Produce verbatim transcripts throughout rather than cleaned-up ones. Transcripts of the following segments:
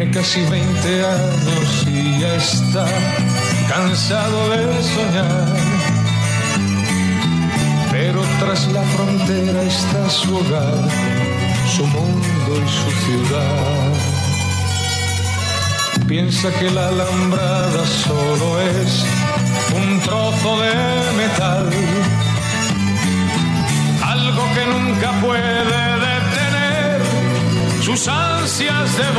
casi veinte años y ya está cansado de soñar. Pero tras la frontera está su hogar, su mundo y su ciudad. Piensa que la alambrada solo es un trozo de metal, algo que nunca puede detener sus ansias de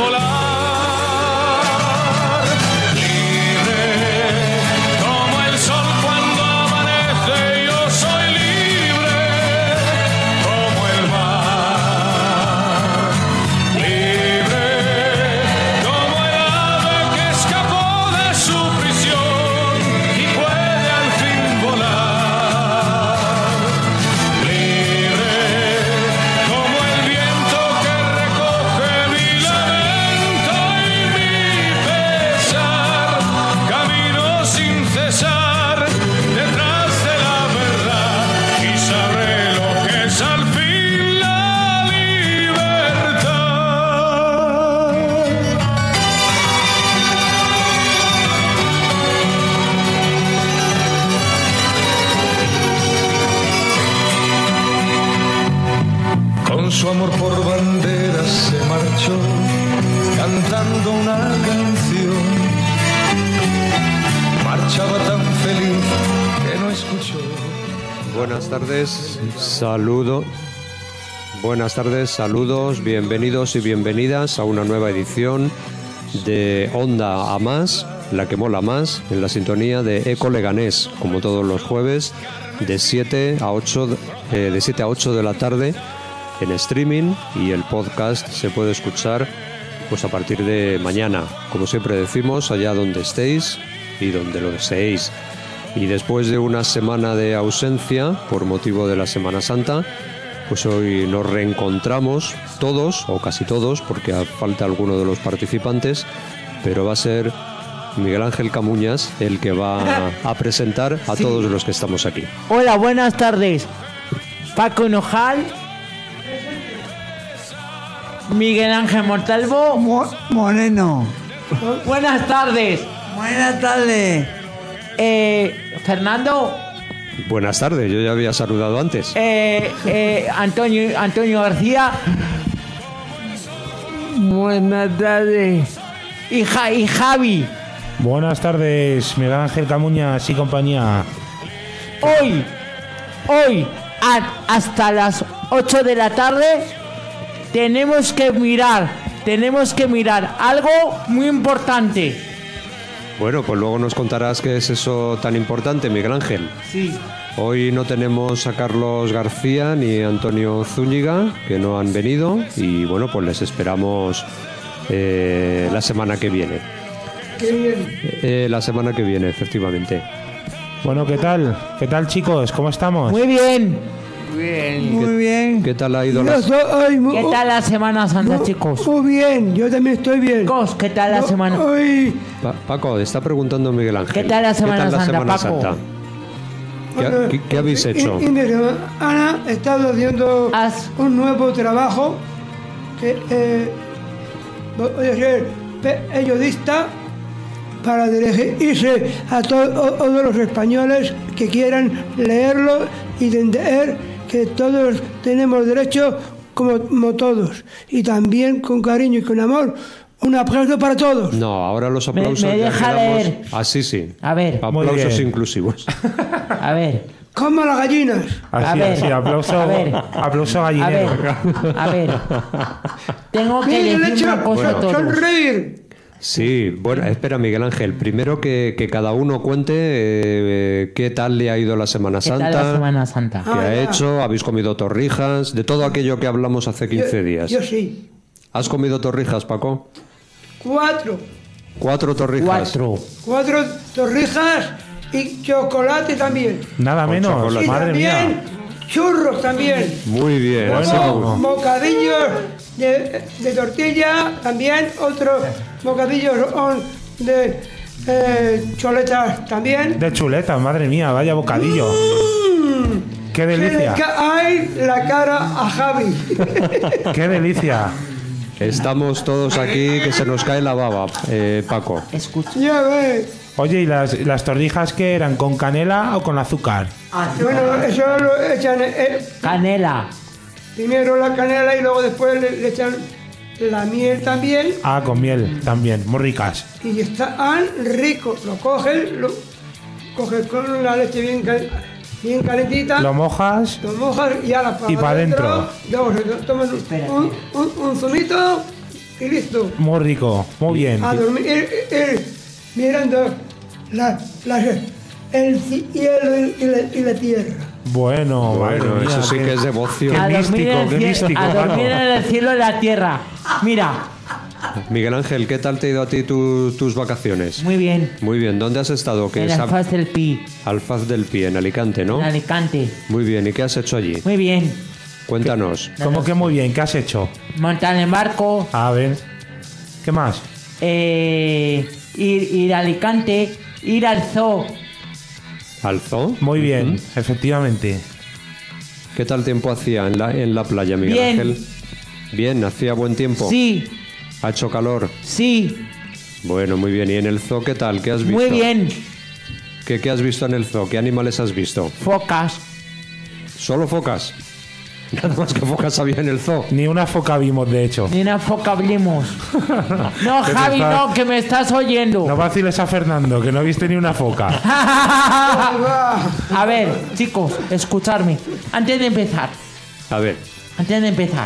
volar. Libre como el sol cuando amanece, yo soy libre como el mar. Libre como el ave que escapó de su prisión y puede al fin volar. Libre como el viento que recoge mi lamento y mi pesar. Camino sin cesar detrás de la verdad y sabré lo que es al fin la libertad. Con su amor por bandera se marchó cantando una canción. Marchaba tan feliz que no escuchó. Buenas tardes, saludo. Buenas tardes, saludos, bienvenidos y bienvenidas a una nueva edición de Onda a Más, la que mola más, en la sintonía de Eco Leganés, como todos los jueves, de siete a ocho, eh, de siete a ocho de la tarde en streaming, y el podcast se puede escuchar pues a partir de mañana, como siempre decimos, allá donde estéis y donde lo deseéis. Y después de una semana de ausencia por motivo de la Semana Santa, pues hoy nos reencontramos todos, o casi todos, porque falta alguno de los participantes, pero va a ser Miguel Ángel Camuñas el que va a presentar a Sí. todos los que estamos aquí. Hola, buenas tardes. Paco Nojal, Miguel Ángel Montalvo. Mo- Moreno. Buenas tardes. Buenas tardes. Eh, Fernando, Buenas tardes, yo ya había saludado antes. eh, eh, Antonio, Antonio García Buenas tardes. y, Ja- y Javi. Buenas tardes, Miguel Ángel Camuñas y compañía. Hoy, hoy, a- hasta las ocho de la tarde, tenemos que mirar, tenemos que mirar algo muy importante. Bueno, pues luego nos contarás qué es eso tan importante, Miguel Ángel. Sí. Hoy no tenemos a Carlos García ni a Antonio Zúñiga, que no han venido, y bueno, pues les esperamos eh, la semana que viene. Qué bien. Eh, la semana que viene, efectivamente. Bueno, ¿qué tal? ¿Qué tal, chicos? ¿Cómo estamos? Muy bien. Muy bien. ¿Qué tal ha ido Yo la... estoy muy, ¿Qué tal la Semana Santa, muy- chicos? Muy bien, yo también estoy bien. Chicos, ¿qué tal la Yo semana? Hoy, Pa- Paco, está preguntando Miguel Ángel. ¿Qué tal la Semana ¿Qué tal la Santa, Semana Paco? Santa? ¿Qué, ha- qué- qué habéis hecho? Y, y mi hermana ha estado haciendo Haz- un nuevo trabajo que eh, voy a ser periodista para dirigirse a to- a todos los españoles que quieran leerlo y de entender que todos tenemos derecho como, como todos, y también con cariño y con amor. Un aplauso para todos. No, ahora los aplausos me ya deja quedamos... leer. Ah, sí, sí. A ver. Muy Aplausos bien. inclusivos. A ver, Como las gallinas. Así, a ver, así, aplauso, a ver. aplauso a gallinero. ver, a ver. Tengo que Mira, le decir echa una cosa a todos. sonreír. Sí, bueno, espera, Miguel Ángel. Primero que, que cada uno cuente eh, qué tal le ha ido la Semana ¿Qué Santa. tal la Semana Santa? ¿Qué Ah, ha ya. hecho? ¿Habéis comido torrijas? De todo aquello que hablamos hace quince Yo- días. Yo sí. ¿Has comido torrijas, Paco? Cuatro. Cuatro torrijas. Cuatro. Cuatro torrijas y chocolate también. Nada Con menos, chocolate. Y madre también mía. churros también. Muy bien. Bueno. así me gusta. Bo- bocadillos de, de tortilla, también otros bocadillos son de eh, choletas también. De chuletas, madre mía, vaya bocadillo. Qué Se le delicia, cae la cara a Javi. qué delicia. Estamos todos aquí que se nos cae la baba, eh, Paco. Escucha. Ya ves. Oye, ¿y las, las torrijas qué eran? ¿Con canela o con azúcar? Bueno, eso lo echan eh, Canela. primero la canela y luego después le, le echan la miel también. Ah, con miel también, muy ricas. Y están ricos. Lo coges, lo coges con la leche bien, cal- bien calentita. Lo mojas. Lo mojas y ahora para Y pa' dentro. Luego se toman un, un, un zumito y listo. Muy rico, muy bien. A dormir, ir, ir mirando la, la, el cielo y la, y la tierra. Bueno, Bueno, madre mía, eso sí qué- que es devoción. Qué A dormir místico, en el qué cielo- místico, A Paco. dormir en el cielo y la tierra. Mira, Miguel Ángel, ¿qué tal te ha ido a ti tu- tus vacaciones? muy bien. Muy bien, ¿dónde has estado? Que En es el a- Faz del Pi, Alfaz del Pi, en Alicante, ¿no? en Alicante. Muy bien, ¿y qué has hecho allí? Muy bien. Cuéntanos. ¿Cómo que muy bien? ¿Qué has hecho? Montar en barco, A ver. ¿Qué más? eh, ir, ir a Alicante, ir al zoo. ¿Al zoo? Muy bien, Ujú. efectivamente. ¿Qué tal tiempo hacía en la, en la playa, Miguel Bien. Ángel? Bien, hacía buen tiempo. Sí, ¿Ha hecho calor? sí, Bueno, muy bien. ¿Y en el zoo qué tal? ¿Qué has visto? muy bien. ¿Qué, qué has visto en el zoo? ¿Qué animales has visto? Focas. ¿Solo focas? Nada más que focas había en el zoo. Ni una foca vimos, de hecho. Ni una foca abrimos. No, Que te Javi, está- no, que me estás oyendo. No vaciles a Fernando, que no viste ni una foca. A ver, chicos, escucharme. Antes de empezar, A ver, antes de empezar,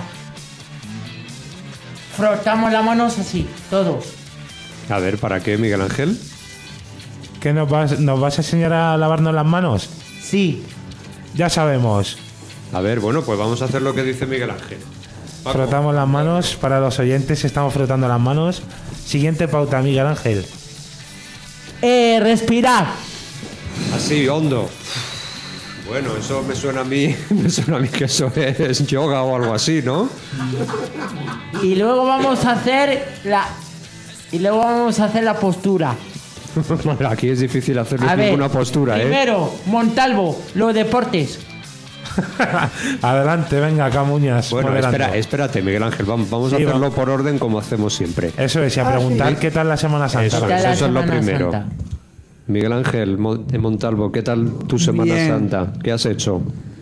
frotamos las manos así, todos. a ver, ¿para qué, Miguel Ángel? ¿Qué nos vas, nos vas a enseñar a lavarnos las manos? Sí, Ya sabemos. A ver, bueno, pues vamos a hacer lo que dice Miguel Ángel. Paco. Frotamos las manos. Para los oyentes, estamos frotando las manos. Siguiente pauta, Miguel Ángel. eh, respirar. Así, hondo. Bueno, eso me suena a mí, me suena a mí que eso es yoga o algo así, ¿no? Y luego vamos a hacer la. Y luego vamos a hacer la postura. Bueno, aquí es difícil hacer A ver, ninguna postura, ¿eh? primero, Montalvo, los deportes. Adelante, venga, Camuñas. Bueno, moderando. espera, espérate, Miguel Ángel, vamos, vamos a Sí, hacerlo va. por orden como hacemos siempre. Eso es, y a preguntar qué tal la Semana Santa. Eso ¿Qué tal es, la eso es lo Semana primero. Santa? Miguel Ángel Mo- de Montalvo, ¿qué tal tu Semana Bien. Santa? ¿Qué has hecho?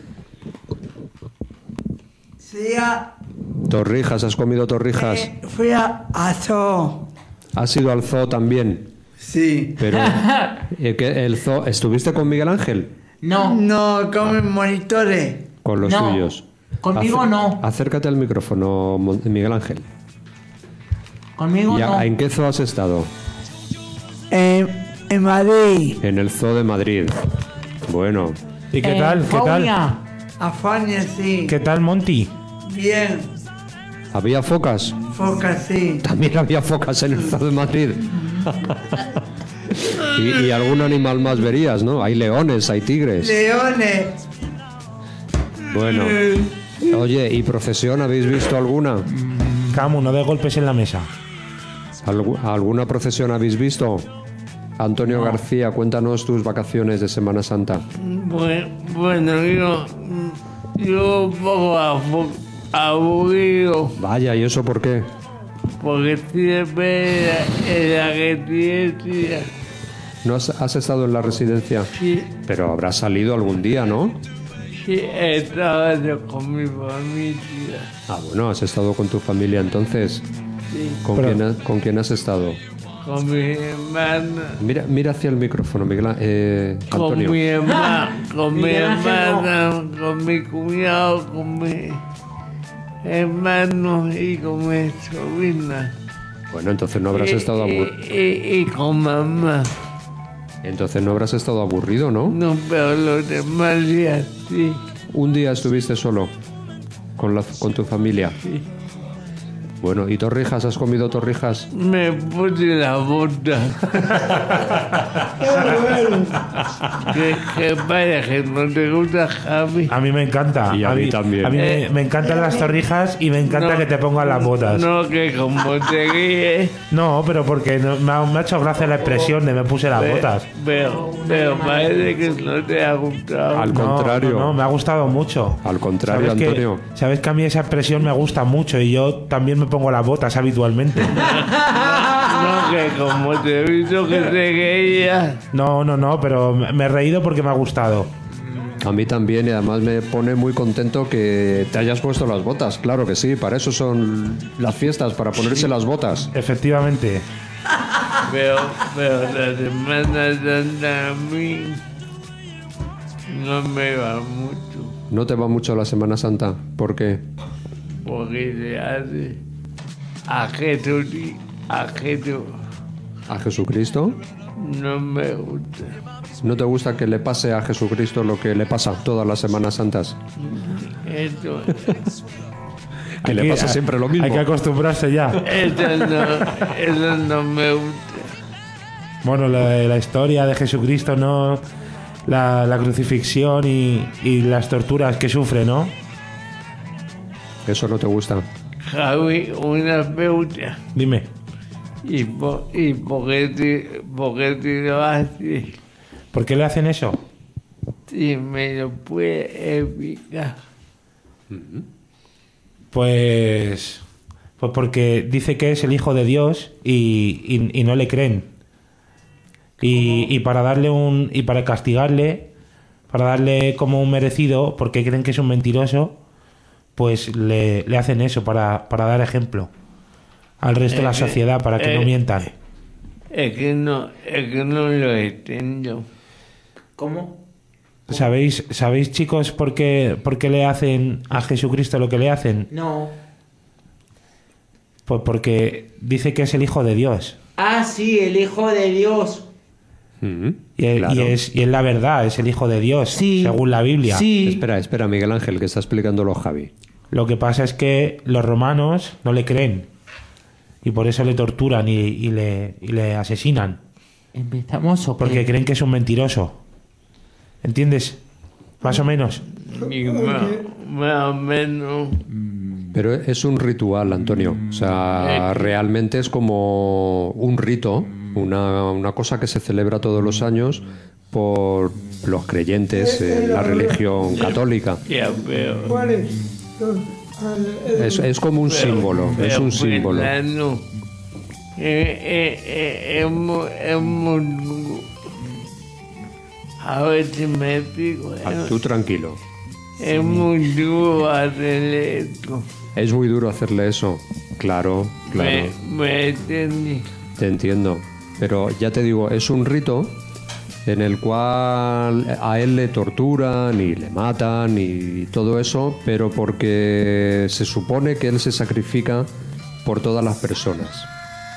Fui a, Torrijas, ¿has comido torrijas? eh, fui a, a zoo. ¿Has ido al zoo también? Sí. Pero, eh, ¿qué- el zoo, ¿estuviste con Miguel Ángel? No, No comen monitores. Con los No, tuyos. conmigo Acer- no. Acércate al micrófono, Mon- Miguel Ángel. conmigo ¿Y a- no. ¿En qué zoo has estado? En, en Madrid. En el zoo de Madrid. Bueno, ¿Y qué En tal? ¿Qué tal? Faunia. A Fania sí. ¿Qué tal, Monty? Bien. ¿había focas? Foca sí. También había focas en el zoo de Madrid. y, y algún animal más verías, ¿no? Hay leones, hay tigres. Leones. Bueno. Oye, ¿y procesión habéis visto alguna? Camu, no de golpes en la mesa. ¿Algu- ¿Alguna procesión habéis visto? Antonio García, cuéntanos tus vacaciones de Semana Santa. Bueno, bueno, yo, yo un poco abu- aburrido Vaya, ¿y eso por qué? porque siempre en la residencia. ¿No has, has estado en la residencia? Sí, Pero habrás salido algún día, ¿no? sí, he estado con mi familia. Ah, bueno, has estado con tu familia entonces. Sí, ¿Con, Pero- quién, ha- ¿con quién has estado? con mi hermana. Mira, mira hacia el micrófono, Miguel, Á- eh, Con Antonio. mi hermana, con mi Miguel Ángel, hermana, con mi cuñado, con mi hermano y con mi sobrina. Bueno, entonces no habrás Y- estado y, aburrido. y- y con mamá. Entonces no habrás estado aburrido, ¿no? No, pero los demás días sí. Un día estuviste solo con, la, con tu familia. Sí. Bueno, ¿y torrijas? ¿Has comido torrijas? Me puse la bota. que, que vaya, que no te gusta, Javi. A mí me encanta. Y a mí también. A mí me, me encantan las torrijas y me encanta No, que te pongan las botas. No, No, que como te guíes. pero porque no- me, ha, me ha hecho gracia la expresión de me puse las botas. Pero, pero parece que no te ha gustado. Al No, contrario. No, no, me ha gustado mucho. Al contrario, ¿Sabes que- Antonio. sabes que a mí esa expresión me gusta mucho y yo también me pongo las botas habitualmente. No, que como te he visto que te querías. No, no, no, pero me he reído porque me ha gustado. A mí también, y además me pone muy contento que te hayas puesto las botas. Claro que sí, para eso son las fiestas, para ponerse las botas. Efectivamente. Pero, pero la Semana Santa a mí no me va mucho. ¿No te va mucho la Semana Santa? ¿Por qué? Porque se hace a Jesús, a Jesús. ¿A Jesucristo? No me gusta. ¿No te gusta que le pase a Jesucristo lo que le pasa todas las Semanas Santas? Eso, Que le Aquí pasa hay- siempre lo mismo. Hay que acostumbrarse ya. eso no, eso no me gusta. Bueno, la, la historia de Jesucristo, ¿no? La, la crucifixión y, y las torturas que sufre, ¿no? Eso no te gusta. Javi, una pregunta. Dime. ¿Y por, y por qué te, por qué te lo haces? ¿Por qué le hacen eso? Si me lo puedes explicar. Pues, pues porque dice que es el hijo de Dios y, y- y no le creen. Y, y para darle un y para castigarle, para darle como un merecido, porque creen que es un mentiroso, pues le, le hacen eso para, para dar ejemplo al resto de la Eh, sociedad, para que no eh, mientan. Es que no, es que no lo entiendo. ¿Cómo? ¿Sabéis, sabéis chicos, por qué, por qué le hacen a Jesucristo lo que le hacen? No. Pues porque dice que es el hijo de Dios. Ah, sí, el Hijo de Dios. Mm, Y, es- claro. y es, y es la verdad, es el hijo de Dios, Sí. según la Biblia. Sí. Espera, espera, Miguel Ángel, que está explicándolo Javi. Lo que pasa es que los romanos no le creen y por eso le torturan y, y le, y le asesinan, ¿Empezamos o qué? porque creen que es un mentiroso. ¿Entiendes? Más o menos. Y más, más o menos. Pero es un ritual, Antonio. O sea, realmente es como un rito, una, una cosa que se celebra todos los años por los creyentes en la religión católica. Ya veo. ¿Cuál es? Los- al- el- Es, es como un símbolo, es Pero un símbolo. Fernando, eh, eh, eh, es muy, es muy- a ver si me explico. Ah, Tú tranquilo. Es muy duro hacer esto. Es muy duro hacerle eso. Claro, claro. Me, me entendí. Te entiendo. Pero ya te digo, es un rito en el cual a él le torturan y le matan y todo eso, pero porque se supone que él se sacrifica por todas las personas.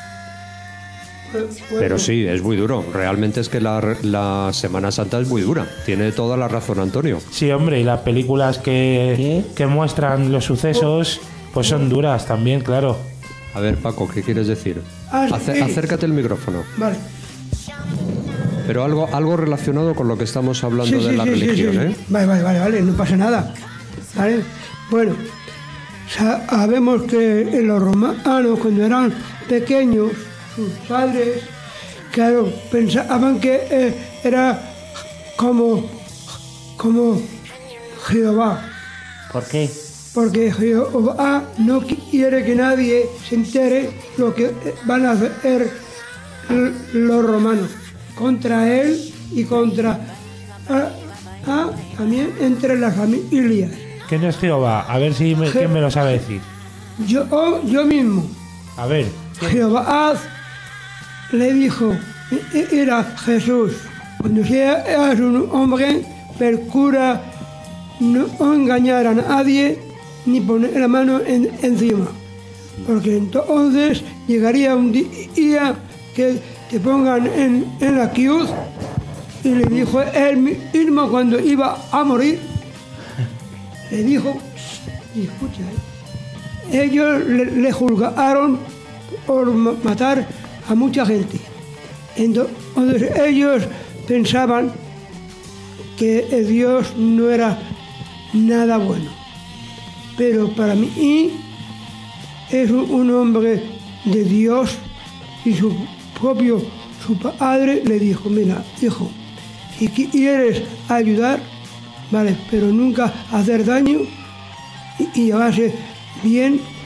Pero sí, es muy duro. Realmente es que la, la Semana Santa es muy dura. Tiene toda la razón Antonio. Sí, hombre, y las películas que, que muestran los sucesos, pues son duras también, claro. A ver, Paco, ¿qué quieres decir? Ah, Ace- sí. acércate el micrófono. Vale. Pero algo, algo relacionado con lo que estamos hablando de la religión, sí, sí. ¿eh? Vale, vale, vale, vale, no pasa nada. ¿Vale? Bueno, sa- sabemos que los romanos cuando eran pequeños, sus padres, claro, pensaban que eh, era como, como Jehová. ¿Por qué? Porque Jehová no quiere que nadie se entere lo que van a hacer l- los romanos contra él y contra ah, ah, también entre las familias. ¿Quién es Jehová? A ver si me, quién me lo sabe decir. Yo, yo mismo, A ver. Jehová le dijo, e- e- era Jesús, cuando seas un hombre, procura no engañar a nadie ni poner la mano en- encima, porque entonces llegaría un día que te pongan en, en la cruz, y le dijo él mismo cuando iba a morir, le dijo, y escucha, ¿eh? ellos le, le juzgaron por ma- matar a mucha gente. Entonces ellos pensaban que Dios no era nada bueno. Pero para mí es un un hombre de Dios y su propio, su padre le dijo, mira, hijo, si quieres ayudar, vale, pero nunca hacer daño y, y llevarse bien con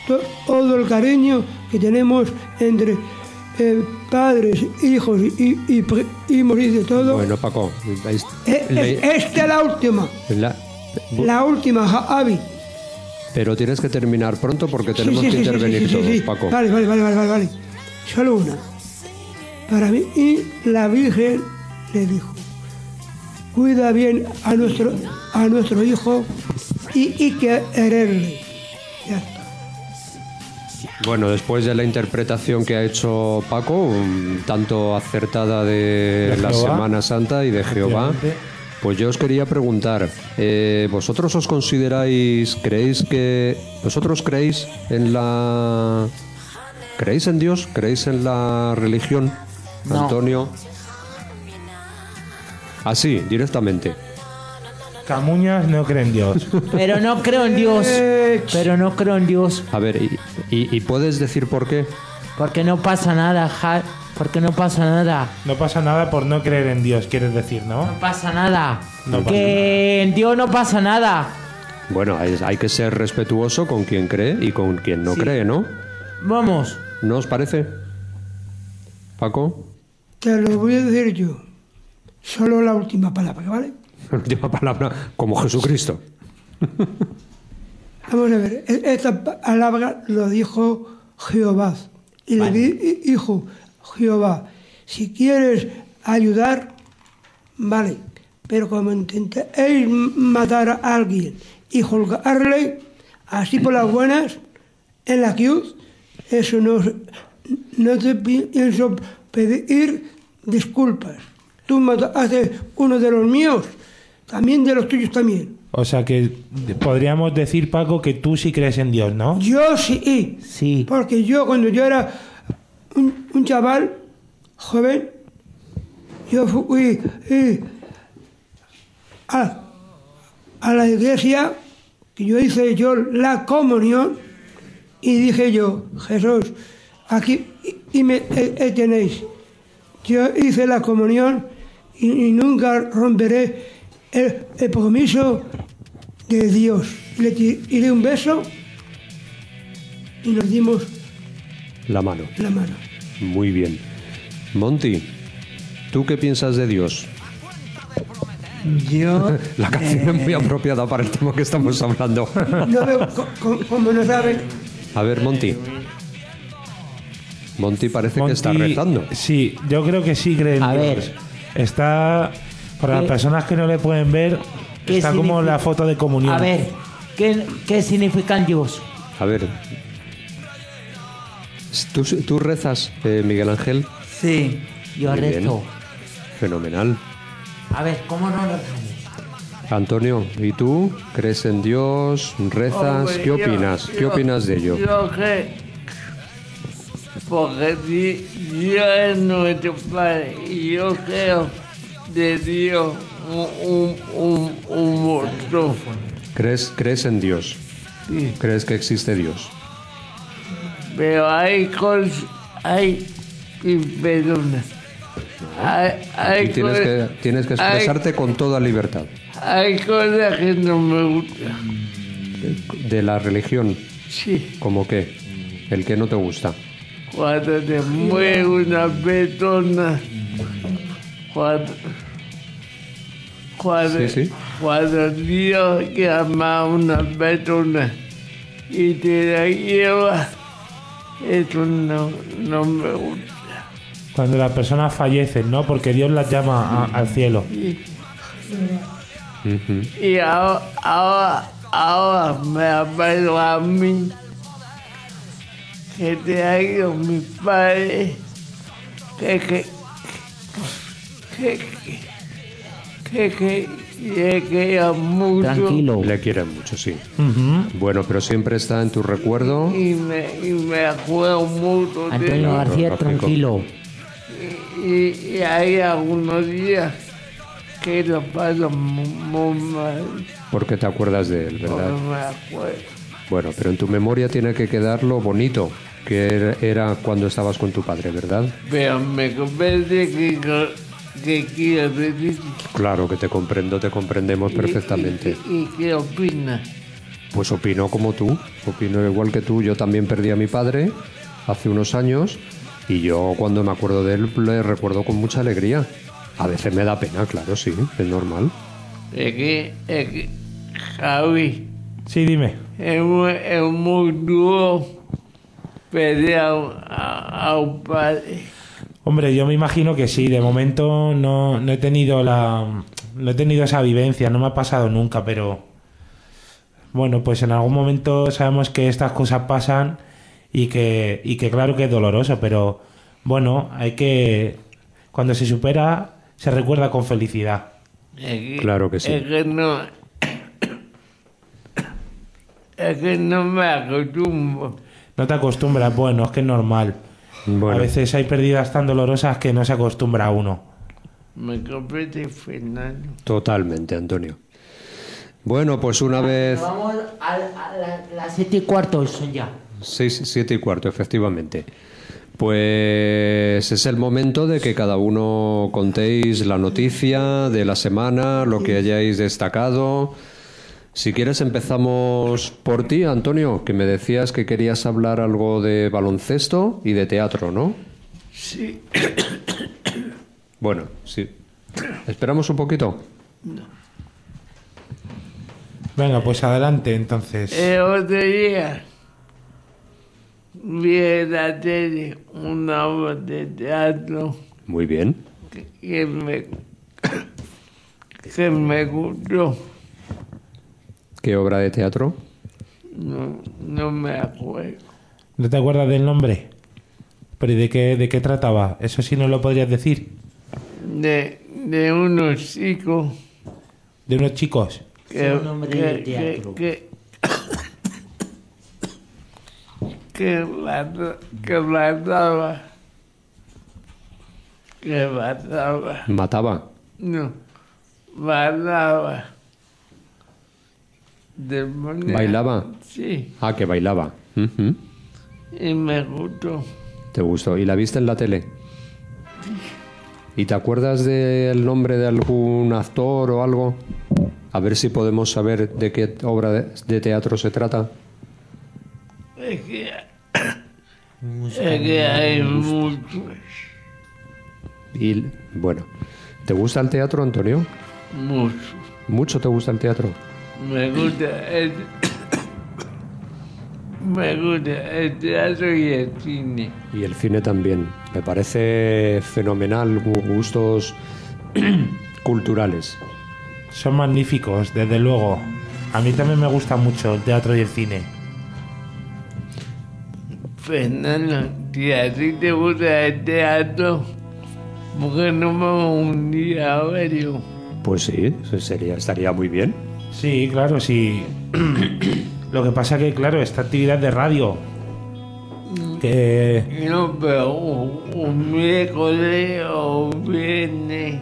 to- todo el cariño que tenemos entre eh, padres, hijos y, y primos y de todo. Bueno, Paco, es- Eh, le- es- esta es la última, la- la última, Javi. pero tienes que terminar pronto porque tenemos Sí, sí, que sí, sí, intervenir sí, sí, todos, sí. Paco. Vale, vale, vale, vale, vale, vale. Solo una. Para mí, y la Virgen le dijo, cuida bien a nuestro, a nuestro hijo y, y quererle. Ya está. Bueno, después de la interpretación que ha hecho Paco, un tanto acertada de, De la Jehová. Semana Santa y de Jehová, Efectivamente. pues yo os quería preguntar, eh, ¿vosotros os consideráis, creéis que, vosotros creéis en la, creéis en Dios, creéis en la religión, No. Antonio? Así, directamente. Camuñas no cree en Dios. Pero no creo en Dios. Pero no creo en Dios. A ver, y, y- y puedes decir por qué? Porque no pasa nada, Ja- porque no pasa nada. No pasa nada por no creer en Dios, quieres decir, ¿no? No pasa nada. No pasa que en Dios no pasa nada. Bueno, hay, hay que ser respetuoso con quien cree y con quien no Sí. cree, ¿no? Vamos. ¿No os parece? Paco, Te lo voy a decir yo. Solo la última palabra, ¿vale? última palabra, como Jesucristo. Vamos a ver, e- esta palabra lo dijo Jehová. Y le di- dijo Jehová, si quieres ayudar, vale, pero como intentéis matar a alguien y juzgarle así por las buenas en la cruz, eso no, no te pienso pedir disculpas. Tú mataste uno de los míos, también de los tuyos también. O sea que podríamos decir, Paco, que tú sí crees en Dios, ¿no? Yo sí, Sí. porque yo cuando yo era un, un chaval joven, yo fui eh, a, a la iglesia, que yo hice yo la comunión y dije yo, Jesús, aquí y, y me eh, eh, tenéis. Yo hice la comunión y, y nunca romperé el, el compromiso de Dios. Le tiré un beso y nos dimos La mano. la mano. Muy bien. Monty, ¿tú qué piensas de Dios? Yo. La canción es muy apropiada para el tema que estamos hablando. No veo, co- co- como no saben, A ver, Monty. Monty parece que está Monty- rezando. Sí, yo creo que sí cree en A Dios. ver. Está, para las ¿Qué- personas que no le pueden ver, qué está como significa? la foto de comunión. A ver, ¿qué, qué significa en Dios? A ver. ¿Tú, tú rezas, eh, Miguel Ángel? Sí. Yo Muy bien. rezo. Fenomenal. A ver, ¿cómo no rezamos? Antonio, ¿y tú? ¿Crees en Dios? ¿Rezas? Hombre, ¿Qué yo- opinas? ¿Qué yo- opinas de ello? Yo que. Porque di- Dios es nuestro Padre y yo creo de Dios un, un, un, un montón. ¿Crees, ¿Crees en Dios? Sí. ¿Crees que existe Dios? Pero hay cosas. Hay. Y perdona. Hay, hay Y tienes que, cosas- tienes que hay- expresarte con toda libertad. Hay cosas que no me gustan. De la religión, Sí. ¿cómo qué? El que no te gusta. Cuando te muere una persona, cuando, cuando, Sí, sí. cuando Dios llama a una persona y te la lleva, eso no, no me gusta. Cuando las personas fallecen, ¿no? Porque Dios las llama a- al cielo. Ujú. Y ahora, ahora, ahora me ha pasado a mí que te ha ido mi padre, que, que, que, que, que, que, que amo mucho. Tranquilo. Le quieres mucho, sí. Ujú. Bueno, pero siempre está en tu recuerdo. Y me, y me acuerdo mucho de Antonio él. García, lógico. tranquilo. Y, y hay algunos días que lo paso muy, muy mal. Porque te acuerdas de él, No ¿verdad? me acuerdo. Bueno, pero en tu memoria tiene que quedar lo bonito que era, era cuando estabas con tu padre, ¿verdad? Pero me convence que, que quiero decir. Claro que te comprendo, te comprendemos perfectamente. ¿Y, y, y qué opinas? Pues opino como tú, opino igual que tú. Yo también perdí a mi padre hace unos años y yo cuando me acuerdo de él le recuerdo con mucha alegría. A veces me da pena, claro, sí, es normal. Es que, es que, Javi, Sí, dime. es muy, es muy duro perder a, un- a, a un padre. Hombre, yo me imagino que sí. De momento no, no he tenido la, no he tenido esa vivencia, no me ha pasado nunca, pero bueno, pues en algún momento sabemos que estas cosas pasan y que, y que claro que es doloroso, pero bueno, hay que, cuando se supera, se recuerda con felicidad. Es que, Claro que sí. Es que no. Es que no me acostumbro. No te acostumbras, bueno, es que es normal. Bueno, A veces hay pérdidas tan dolorosas que no se acostumbra a uno. Me compré Fernando. totalmente, Antonio. Bueno, pues una vez... Vamos a, a la- las siete y cuarto son ya. Seis, siete y cuarto, efectivamente. Pues es el momento de que cada uno contéis la noticia de la semana, lo que hayáis destacado. Si quieres empezamos por ti, Antonio, que me decías que querías hablar algo de baloncesto y de teatro, ¿no? Sí. Bueno, sí. ¿Esperamos un poquito? Venga, pues adelante entonces. El otro día vi en la tele una obra de teatro Muy bien. que, que me, que me gustó. ¿Qué obra de teatro? No, no me acuerdo. ¿No te acuerdas del nombre? ¿Pero y de qué, de qué trataba? Eso sí no lo podrías decir. De, de unos chicos De unos chicos. que, un nombre que, de teatro. que, que, que, mata- que mataba. Que mataba. Mataba. No, bailaba. De manera- ¿Bailaba? Sí, Ah, que bailaba. Ujú. y me gustó. ¿Te gustó? ¿Y la viste en la tele? ¿Y te acuerdas del nombre de algún actor o algo? A ver si podemos saber de qué obra de, de teatro se trata. Es que, es que hay muchos. Y bueno, ¿te gusta el teatro, Antonio? Muchos. ¿Mucho te gusta el teatro? Me gusta el, me gusta el teatro y el cine. Y el cine también. Me parece fenomenal, gu- gustos culturales. Son magníficos, desde luego. A mí también me gusta mucho el teatro y el cine. Fernando, si a ti te gusta el teatro, ¿por qué no vamos un día a verlo? Pues sí, eso sería, estaría muy bien. Sí, claro, sí. Lo que pasa que, claro, esta actividad de radio, que No, pero un, un miércoles o un viernes.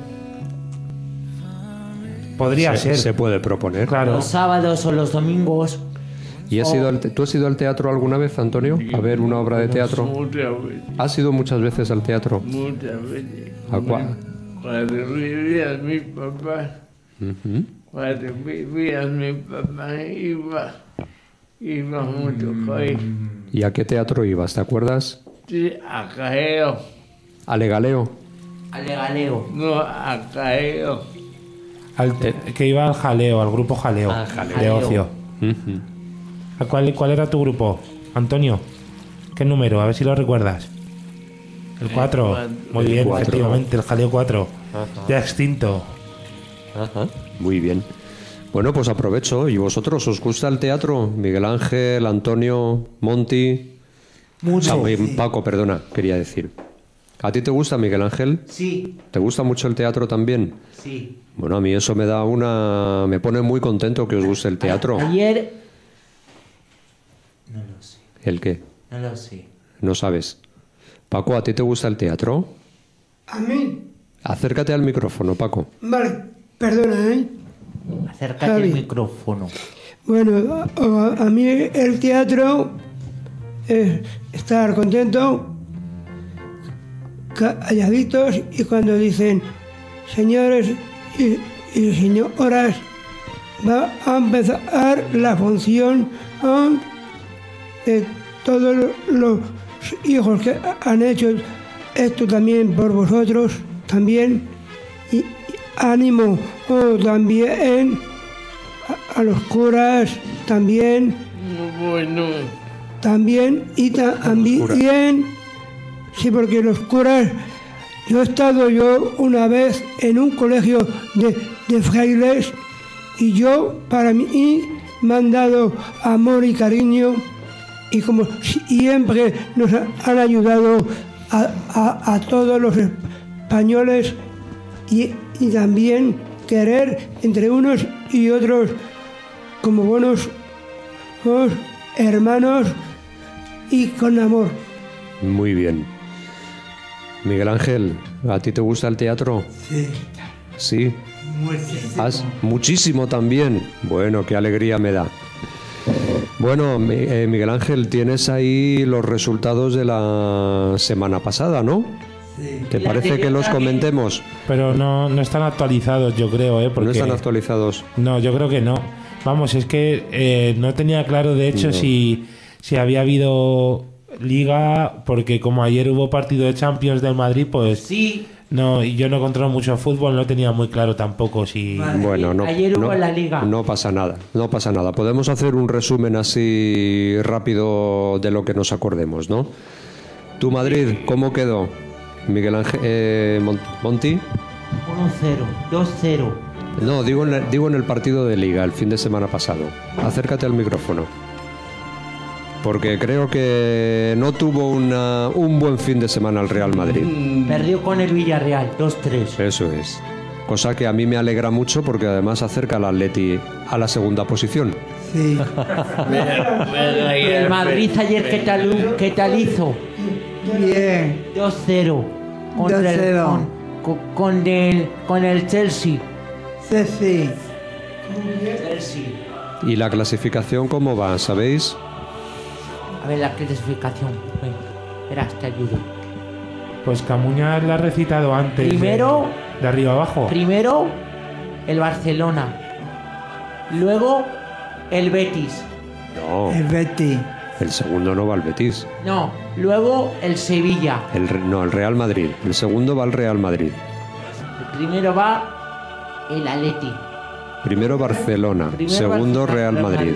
podría se, ser. se puede proponer. Claro. Los sábados o los domingos. ¿Y has ido al te- tú has ido al teatro alguna vez, Antonio? A ver una obra de teatro. Muchas veces, ¿Has ido muchas veces al teatro? muchas veces. ¿A cuál? Cuando vivía mi papá, Ujú. cuando vivía mi papá, iba, iba mucho con él. ¿Y a qué teatro ibas? ¿Te acuerdas? Sí, a Caeo, ¿Alegaleo? Alegaleo. no a Caeo. Al te- que iba al jaleo, al grupo jaleo, Al jaleo. de ocio. Ujú. ¿A cuál, ¿Cuál era tu grupo, Antonio? ¿Qué número? A ver si lo recuerdas. El cuatro. cuatro. Muy El bien, cuatro. efectivamente, el jaleo cuatro. Ajá. Ya extinto. Ajá. Muy bien. Bueno, pues aprovecho. ¿Y vosotros os gusta el teatro? Miguel Ángel, Antonio, Monty. Mucho. Ah, eh, Paco, perdona, quería decir. ¿A ti te gusta, Miguel Ángel? Sí, ¿Te gusta mucho el teatro también? sí. Bueno, a mí eso me da una... me pone muy contento que os guste el teatro. Ayer. No lo sé. ¿El qué? No lo sé. No sabes. Paco, ¿a ti te gusta el teatro? A mí, Acércate al micrófono, Paco. vale, perdona, ¿eh? Acércate Javi. al micrófono. Bueno, a, a- a mí el teatro es estar contento, ca- calladitos, y cuando dicen señores y, y señoras, va a empezar la función de todos los hijos que han hecho esto también por vosotros, también, y ánimo oh, también a, a los curas, también, Bueno, también, y ta- también, sí, porque los curas, yo he estado yo una vez en un colegio de, de frailes, y yo, para mí, me han dado amor y cariño, y como siempre nos han ayudado a, a- a todos los españoles, y, y también querer entre unos y otros como buenos buenos hermanos y con amor. Muy bien. Miguel Ángel, ¿a ti te gusta el teatro? Sí, Sí. muchísimo. ¿Has? Muchísimo también. Bueno, qué alegría me da. Bueno, Mi- eh, Miguel Ángel, tienes ahí los resultados de la semana pasada, ¿no? Sí. ¿Te La parece que anterior los también. comentemos? Pero no, no están actualizados, yo creo, ¿eh? Porque, No están actualizados. No, yo creo que no. Vamos, es que eh, no tenía claro, de hecho, No. si, si había habido liga, porque como ayer hubo partido de Champions del Madrid, pues Sí, no, y yo no controlo mucho fútbol, no tenía muy claro tampoco si... Vale. Bueno, no, Ayer hubo no, la liga. no pasa nada, no pasa nada. Podemos hacer un resumen así rápido de lo que nos acordemos, ¿no? Tu Madrid, ¿cómo quedó? Miguel Ángel, eh, Mon- Monti. uno cero, dos cero. No, digo en, el, digo en el partido de Liga, el fin de semana pasado. Acércate al micrófono. Porque creo que no tuvo una, un buen fin de semana el Real Madrid. Perdió con el Villarreal, dos tres. Eso es. Cosa que a mí me alegra mucho porque además acerca al Atleti a la segunda posición. Sí, El Madrid ayer, ¿qué tal, qué tal hizo? bien. dos cero. Contra el- dos cero. Con, con, con el, con el Chelsea. Sí, sí. Chelsea. ¿Y la clasificación cómo va? ¿Sabéis? A ver la clasificación. Ven, verás, te ayudo. Pues Camuña la ha recitado antes. de- Primero- De, arriba abajo. Primero, el Barcelona. Luego, el Betis. No, El Betty. el segundo no va al Betis. No, luego el Sevilla. El, Re- no, el Real Madrid. El segundo va al Real Madrid. El primero va el Atleti. Primero Barcelona. Primero Segundo Barcelona, Real Madrid.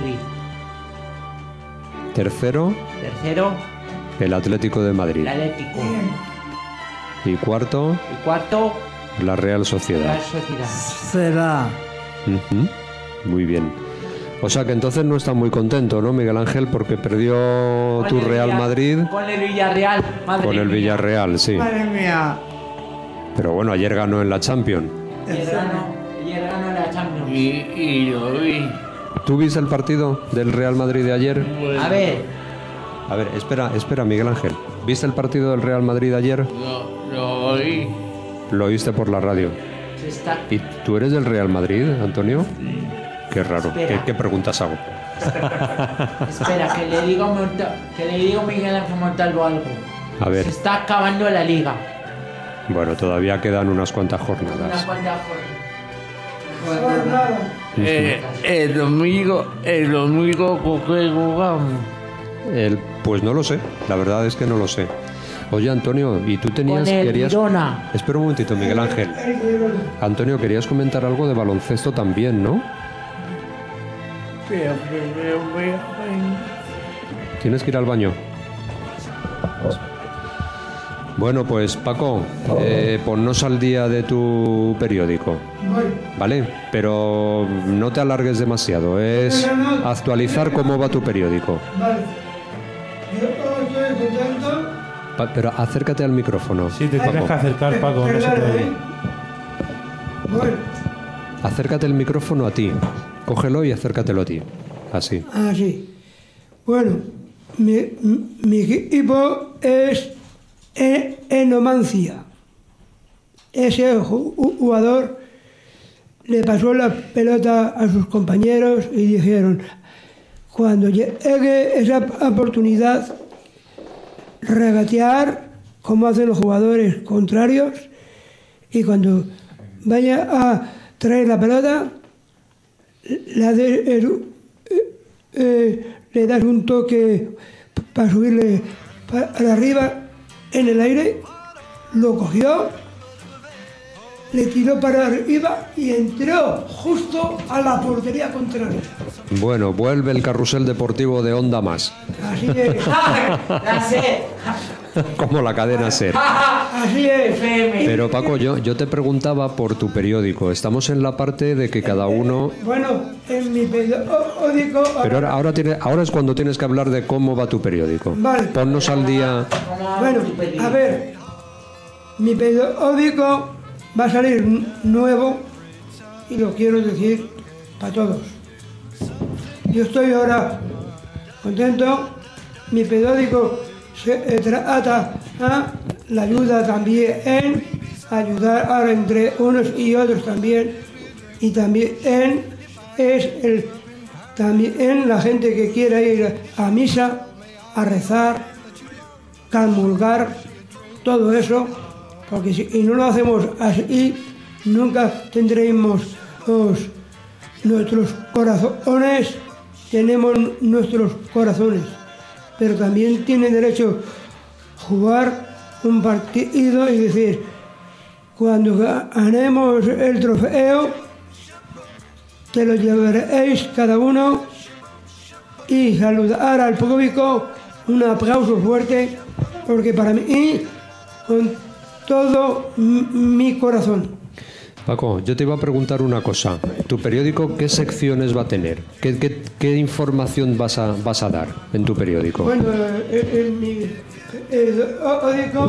Tercero Tercero, el Atlético de Madrid. el Atlético. Y cuarto Y cuarto, la Real la Sociedad. Sociedad. Será. Ujú. Muy bien. O sea que entonces no está muy contento, ¿no, Miguel Ángel? Porque perdió tu Con el Real Villa- Madrid Con el Villarreal. Madre con el mía. Villarreal, sí. Madre mía. Pero bueno, ayer ganó en la Champions. Ayer ganó, ayer ganó la Champions. y, y lo vi. ¿Tú viste el partido del Real Madrid de ayer? A ver, A ver, espera, espera, Miguel Ángel. ¿Viste el partido del Real Madrid de ayer? Lo, lo oí. Lo oíste por la radio. se está. ¿Y tú eres del Real Madrid, Antonio? Qué raro. ¿Qué, Espera. qué preguntas hago? Espera, que le digo a Monta- que le digo a Miguel Ángel Montalvo algo. A ver. Se está acabando la liga. Bueno, todavía quedan unas cuantas Una jornadas. cuanta Eh, el domingo, el domingo con qué jugamos. El, pues no lo sé, la verdad es que no lo sé. Oye, Antonio, ¿y tú tenías, Con el querías... Girona. Espera un momentito, Miguel Ángel. Antonio, querías comentar algo de baloncesto también, ¿no? Pero primero voy a ¿Tienes que ir al baño? Bueno, pues Paco, eh, ponnos al día de tu periódico, ¿vale? Pero no te alargues demasiado, es actualizar cómo va tu periódico. Vale. Yo estoy contento. Pa- pero acércate al micrófono. Sí, te tienes Paco. que acercar, Paco, no se te Perdona, oye. ¿eh? Bueno, Acércate el micrófono a ti. Cógelo y acércatelo a ti. Así. ah, sí. Bueno, mi, mi equipo es E- Enomancia. Ese ju- jugador le pasó la pelota a sus compañeros y dijeron, cuando llegue esa oportunidad, regatear como hacen los jugadores contrarios y cuando vaya a traer la pelota, la de, el- eh, eh, le das un toque para subirle para arriba en el aire, lo cogió, le tiró para arriba y entró justo a la portería contraria. Bueno, vuelve el carrusel deportivo de Onda Más, Así es, La sé. como la cadena SER. así es. F M. Pero Paco, yo, yo te preguntaba por tu periódico. Estamos en la parte de que cada uno... Bueno, en mi periódico... Pero ahora, ahora, tiene, ahora es cuando tienes que hablar de cómo va tu periódico. Vale. Ponnos al día... Bueno, a ver, mi periódico va a salir n- nuevo y lo quiero decir para todos. Yo estoy ahora contento. Mi periódico se eh, trata a la ayuda también en ayudar ahora entre unos y otros también, y también en, es el también la gente que quiera ir a misa, a rezar, comulgar, todo eso, porque si y no lo hacemos así, nunca tendremos los- nuestros corazones, tenemos nuestros corazones, pero también tiene derecho jugar un partido y decir, cuando ganemos el trofeo, te lo llevaréis cada uno, y saludar al público, un aplauso fuerte, porque para mí, con todo m- mi corazón. Paco, yo te iba a preguntar una cosa. ¿Tu periódico qué secciones va a tener? ¿Qué, qué, qué información vas a, vas a dar en tu periódico? Bueno, eh, en mi periódico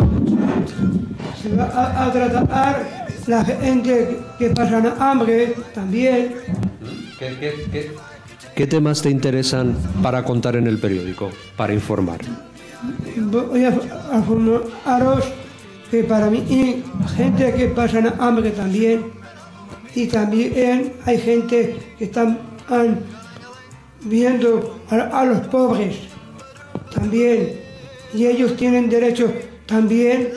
se va a, a tratar la gente que pasa hambre también. ¿Qué, qué, qué, qué temas te interesan para contar en el periódico, para informar? Voy a, a informaros que para mí y gente que pasa hambre también, y también hay gente que están an- viendo a, a los pobres también, y ellos tienen derecho también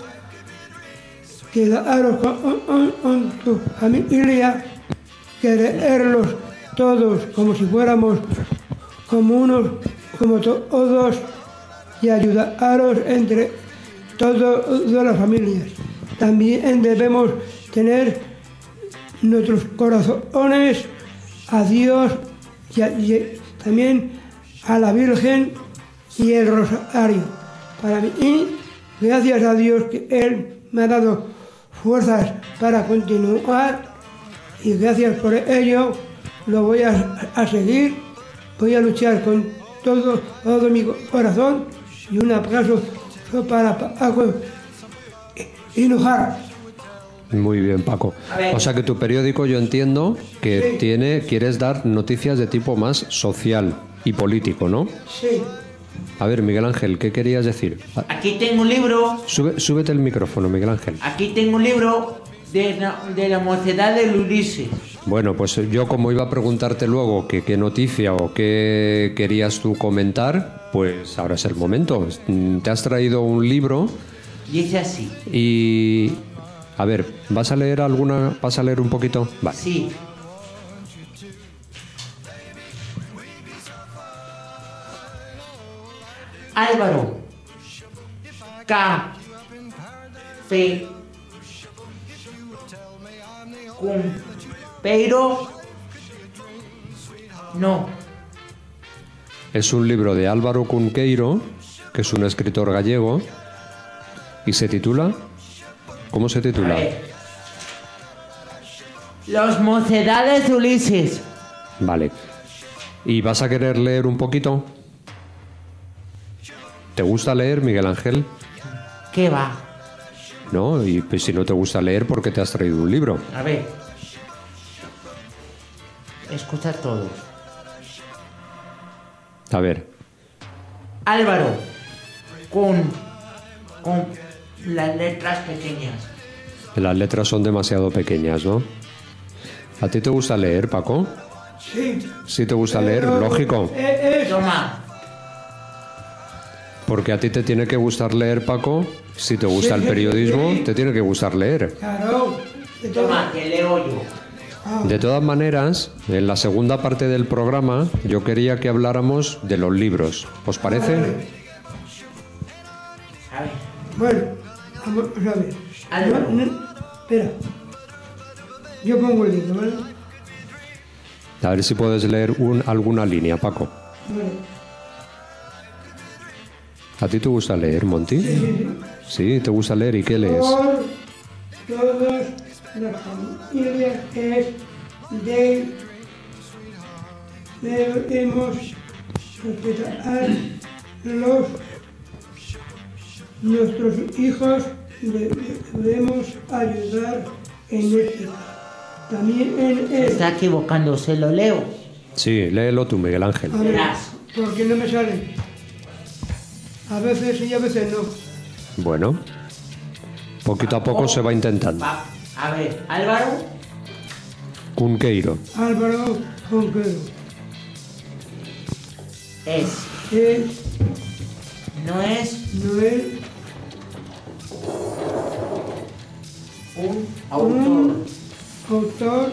que daros con, con- con tu familia, quererlos todos como si fuéramos como unos, como to- todos, y ayudaros entre todas las familias. También debemos tener nuestros corazones a Dios y, a- y también a la Virgen y el rosario. Para mí, y gracias a Dios que Él me ha dado fuerzas para continuar, y gracias por ello lo voy a, a seguir, voy a luchar con todo, todo mi corazón, y un aplauso para Paco Hinojar. Muy bien, Paco. A ver. O sea que tu periódico, yo entiendo que Sí. tiene, quieres dar noticias de tipo más social y político, ¿no? Sí, A ver, Miguel Ángel, ¿qué querías decir? Ah, Aquí tengo un libro, Sube, súbete el micrófono, Miguel Ángel. aquí tengo un libro de, la- de la mocedad de Ulises. Bueno, pues yo como iba a preguntarte luego que qué noticia o qué querías tú comentar, pues ahora es el momento. Mm, Te has traído un libro Dice así, y... A ver, ¿vas a leer alguna? ¿Vas a leer un poquito? Vale. sí. Álvaro, K, P, Cum, pero, no, Es un libro de Álvaro Cunqueiro, que es un escritor gallego, y se titula... ¿Cómo se a titula? ver. Los mocedades de Ulises. Vale. ¿Y vas a querer leer un poquito? ¿Te gusta leer, Miguel Ángel? ¿Qué va? ¿No? Y pues, si no te gusta leer, ¿por qué te has traído un libro? A ver. Escucha todos. A ver. Álvaro, con, con las letras pequeñas. Las letras son demasiado pequeñas, ¿no? ¿A ti te gusta leer, Paco? sí. Sí te gusta leer, Pero, lógico. eh, es- Toma, Porque a ti te tiene que gustar leer, Paco. Si te gusta el Sí, periodismo, sí. te tiene que gustar leer. Claro, de todo. toma, que leo yo. De todas maneras, en la segunda parte del programa yo quería que habláramos de los libros. ¿Os parece? Bueno, vamos a ver. Álvaro. No, no, espera. Yo pongo el libro, ¿vale? A ver si puedes leer un- alguna línea, Paco. Vale. ¿A ti te gusta leer, Monty? Sí, ¿te gusta leer? ¿Y qué lees? Por todas las familias es de debemos respetar los nuestros hijos, de- debemos ayudar en este caso. También en Se el... está equivocando, se lo leo. Sí, léelo tú, Miguel Ángel. A ver, Verás. porque no me sale. A veces sí y a veces no. Bueno, poquito a poco se va intentando. Va, a ver, Álvaro, Cunqueiro. Álvaro Conquero. es, Es no es Noel un autor un autor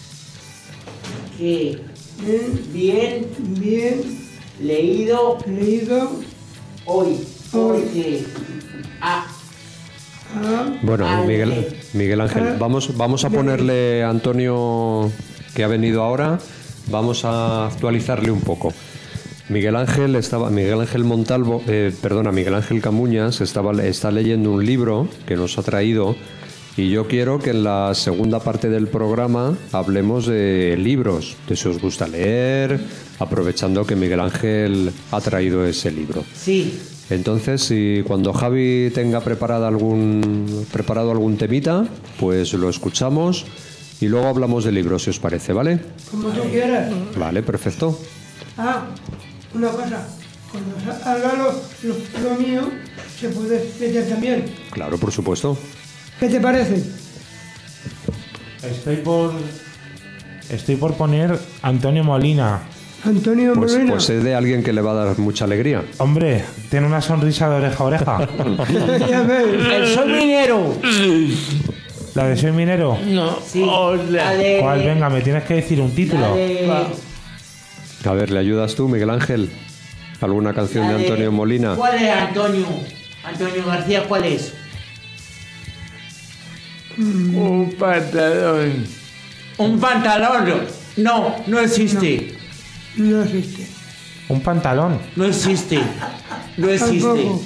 que bien, bien bien leído leído hoy, porque a a Bueno, Ángel. Miguel, Miguel Ángel, vamos, vamos a ponerle a Antonio, que ha venido ahora, vamos a actualizarle un poco. Miguel Ángel estaba, Miguel Ángel Montalvo, eh, perdona, Miguel Ángel Camuñas estaba, está leyendo un libro que nos ha traído y yo quiero que en la segunda parte del programa hablemos de libros, de si os gusta leer, aprovechando que Miguel Ángel ha traído ese libro. sí, Entonces, si cuando Javi tenga preparada algún, preparado algún temita, pues lo escuchamos y luego hablamos de libros, si os parece, ¿vale? como tú quieras. Vale, perfecto. Ah, una cosa, cuando haga lo, lo, lo mío, se puede meter también. Claro, por supuesto. ¿Qué te parece? Estoy por. Estoy por poner Antonio Molina. Antonio Pues, Molina. pues sé de alguien que le va a dar mucha alegría. Hombre, tiene una sonrisa de oreja a oreja. Ya ves. el soy minero. La de Soy Minero. No, Sí, hola. la de, ¿Cuál? Venga, me tienes que decir un la título. de, A ver, ¿le ayudas tú, Miguel Ángel? ¿Alguna canción la de de- Antonio Molina? ¿Cuál es Antonio? Antonio García, ¿cuál es? Un pantalón. Un pantalón. No, no existe. No existe. Un pantalón. No existe. No existe. Tampoco.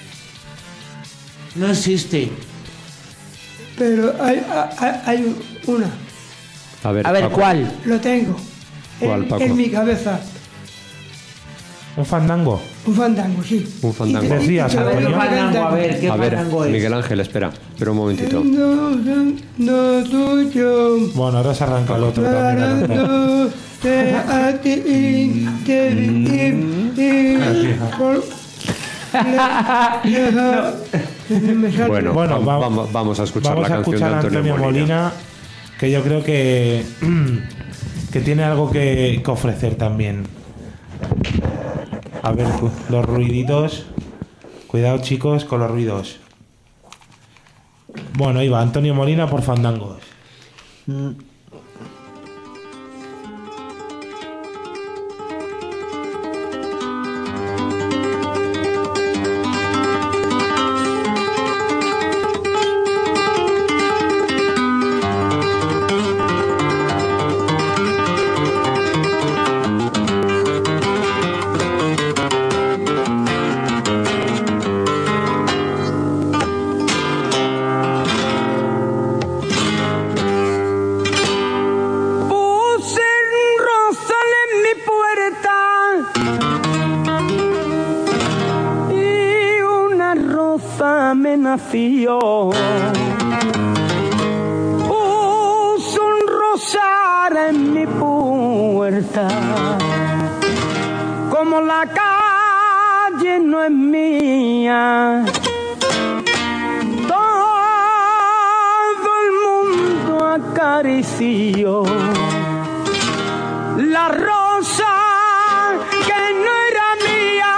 No existe. Pero hay, hay, hay una. A ver, A ver, Paco. ¿cuál? Lo tengo. ¿Cuál, en, Paco? en mi cabeza. Un fandango. Un fandango, sí. Un fandango. Y te- y te Decías, lo voy Antonio. Fandango, a ver, ¿qué A ver, fandango es? Miguel Ángel, espera, espera un momentito. No, no, no tuyo. Bueno, ahora se arranca el otro también. Parando de a ti y te vi y por me sale. Bueno, Bueno, vam- va- vamos, vamos a escuchar Vamos la a canción escuchar de a Antonio, Antonio Molina. Molina, que yo creo que, que tiene algo que, que ofrecer también. A ver, tú, los ruiditos. Cuidado, chicos, con los ruidos. Bueno, ahí va, Antonio Molina por Fandangos. Puse un rosal en mi puerta y una rosa me nació. Puse un rosal en mi puerta, como la calle no es mía. Todo el mundo acarició la rosa que no era mía.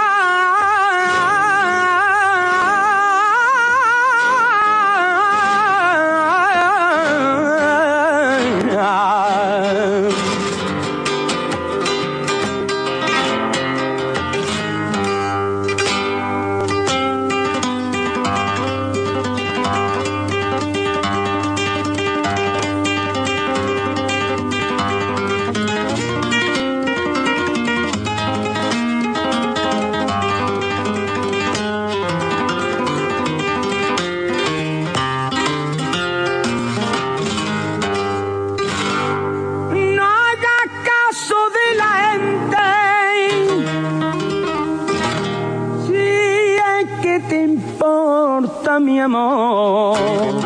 ti te importa mi amor.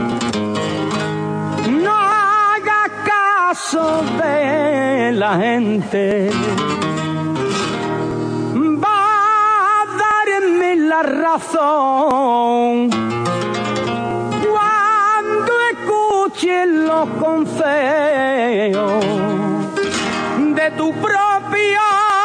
No hagas caso de la gente, va a darme la razón cuando escuche los consejos de tu propio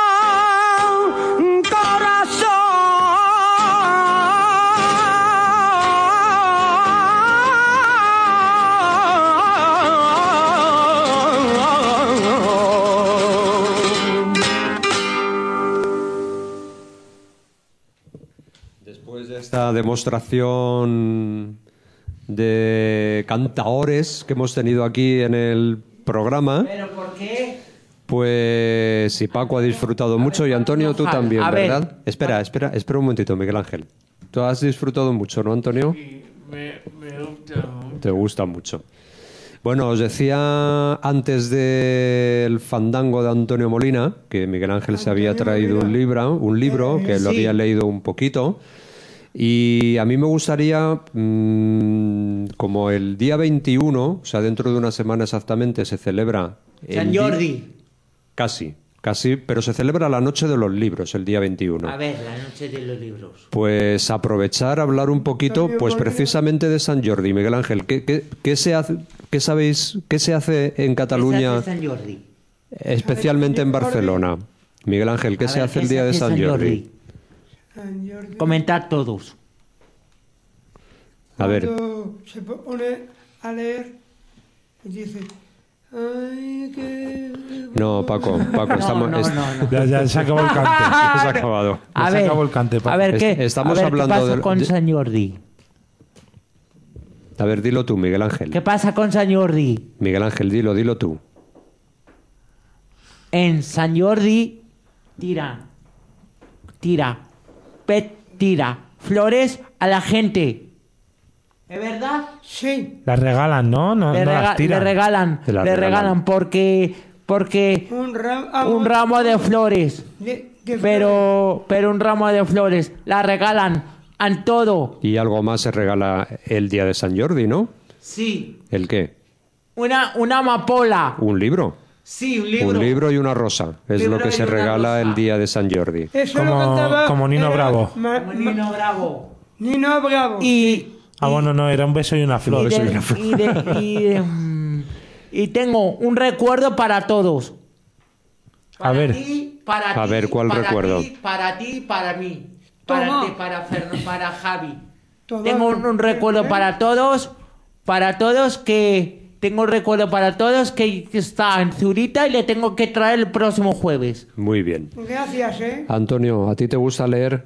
esta demostración de cantaores que hemos tenido aquí en el programa. ¿Pero por qué? Pues si Paco ha disfrutado mucho y Antonio tú también, A ver. ¿verdad? Espera, espera, espera un momentito, Miguel Ángel. Tú has disfrutado mucho, ¿no, Antonio? Me, me gusta mucho. Te gusta mucho. Bueno, os decía antes del fandango de Antonio Molina que Miguel Ángel se había traído un libro, un libro que lo sí. había leído un poquito. Y a mí me gustaría, mmm, como el día veintiuno, o sea, dentro de una semana exactamente, se celebra... el San di- Jordi. Casi, casi, pero se celebra la Noche de los Libros, el día veintiuno. A ver, la noche de los libros. Pues aprovechar, hablar un poquito, pues precisamente de San Jordi. Miguel Ángel, ¿qué, qué, qué se hace, qué sabéis, qué se hace en Cataluña, ¿Qué se hace San Jordi? especialmente en Barcelona? Miguel Ángel, ¿qué A se ver, hace ¿qué el día se de hace San Jordi? San Jordi. Comentad todos. A ver, Cuando se pone a leer y dice, ay, que... no, Paco, Paco, No, estamos... no, es- no, no. Ya, ya se acabó el cante. se ha acabado. A se ver, acabó el cante, Paco. a ver, ¿qué, Es- estamos a ver, hablando ¿qué pasa del- con de- San Jordi? A ver, dilo tú, Miguel Ángel. ¿Qué pasa con San Jordi? Miguel Ángel, dilo, dilo tú. En San Jordi tira, tira, pet, tira flores a la gente. ¿Es verdad? Sí, Las regalan, ¿no? No, le, no rega- las le tiran. regalan, Se las le regalan. regalan porque, porque un ramo, un ramo de flores, de, de pero, pero un ramo de flores la regalan a todo. Y algo más se regala el día de San Jordi, ¿no? Sí, ¿El qué? una, una amapola. Un libro. Sí, un libro. Un libro y una rosa. Es Libro lo que y se una regala rosa. el día de San Jordi. Eso Como- lo cantaba... como Nino era Bravo. ma- Como ma- Nino Bravo. Nino Bravo. Y, Ah, bueno, no, era un beso y una flor. y, de- y de- y de- mm, y tengo un recuerdo para todos. A ver. Ti, para A ti, ver, ¿cuál para recuerdo? ti, para ti, para mí. Para Toma. ti, para Fer- para Javi. Toma. Tengo un, un recuerdo para todos, para todos que tengo un recuerdo para todos que está en Zurita y le tengo que traer el próximo jueves. Muy bien. Gracias, ¿eh? Antonio, ¿a ti te gusta leer?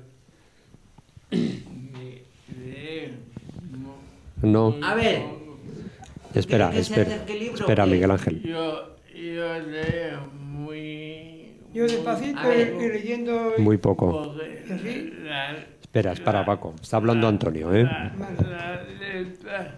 No. A ver, Espera, ¿Quiere que se espera. acerque el libro Espera, o qué? Miguel Ángel. Yo, yo leo muy... Yo despacito A ver. y leyendo... Muy poco. porque ¿Así? la, Espera, espera, Paco. Está hablando Antonio, ¿eh? la letra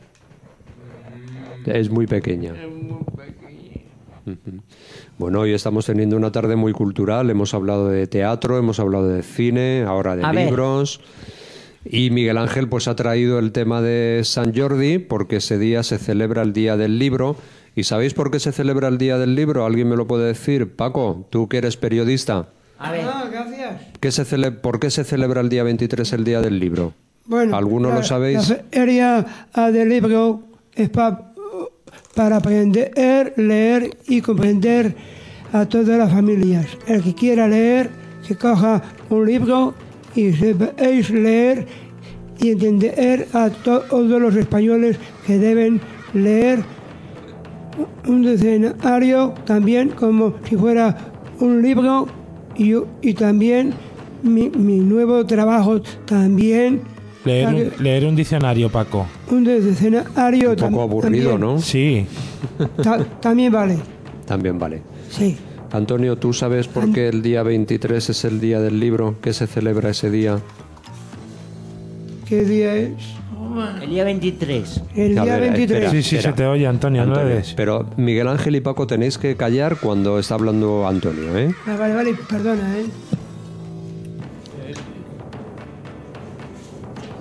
Es muy pequeña. es muy pequeña. Bueno, hoy estamos teniendo una tarde muy cultural. Hemos hablado de teatro, hemos hablado de cine, ahora de A ver. libros. Y Miguel Ángel pues ha traído el tema de San Jordi porque ese día se celebra el Día del Libro. ¿Y sabéis por qué se celebra el Día del Libro? ¿Alguien me lo puede decir? Paco, tú que eres periodista. a ver. Ah, gracias. ¿Qué se cele- ¿Por qué se celebra el día veintitrés el Día del Libro? Bueno, ¿Alguno la- lo sabéis? La feria ah, del libro es pa- para aprender, leer y comprender a todas las familias. El que quiera leer, que coja un libro y sepáis leer y entender a to- todos los españoles que deben leer un diccionario también como si fuera un libro y, y también mi, mi nuevo trabajo también Leer para un, que- leer un diccionario, Paco. un diccionario Un poco tam- aburrido, también, ¿no? Sí. ta- también vale, También vale. sí. Antonio, ¿tú sabes por qué el día veintitrés es el Día del Libro? ¿Qué se celebra ese día? ¿Qué día es? El día veintitrés. El A día ver, veintitrés. espera. Sí, sí, se te oye, Antonio, no Antonio, le des. pero Miguel Ángel y Paco tenéis que callar cuando está hablando Antonio, ¿eh? Ah, vale, vale, perdona, ¿eh?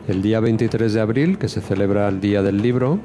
El día veintitrés de abril, que se celebra el Día del Libro,